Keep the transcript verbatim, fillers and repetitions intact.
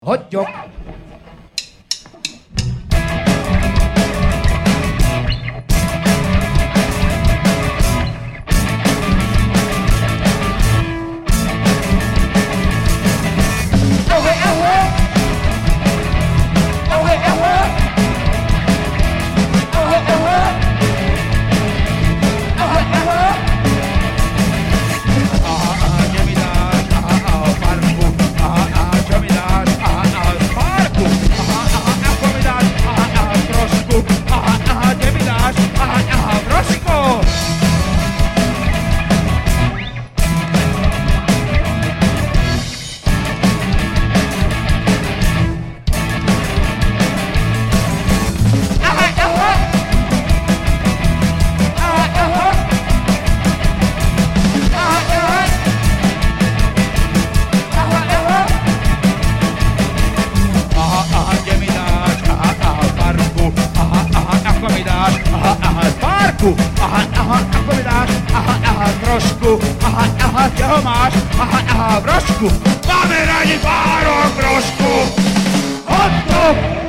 Hagyjuk! Aha, aha, ako mi dáš, aha, aha, trošku, aha, aha, těho máš, aha, aha, v rožku, máme rádi párok v rožku, hot dog!